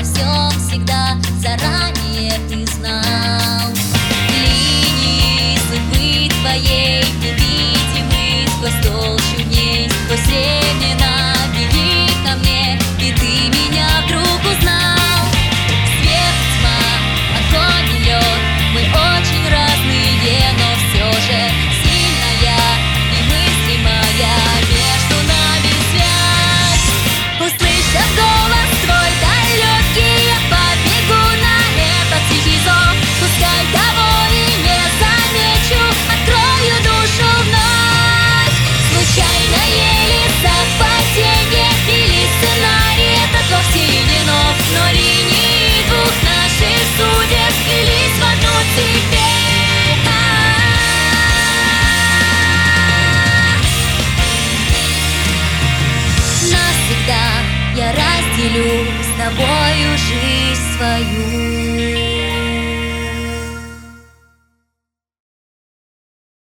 всем всегда заранее ты знал. Линии судьбы твоей невидимы сквозь толщу дней, сквозь времена беги ко мне, и ты меня вдруг узнал. Свет, тьма, огонь и лед, мы очень разные, но все же сильная, немыслимая между нами связь. Услышав голос твой далекий, я побегу на этот тихий зов. Пускай того и не замечу, открою душу вновь. Случайное ли совпадение или сценарий этот вовсе не нов, но линии двух наших судеб сплелись в одну теперь. Навсегда я разделю с тобою жизнь свою.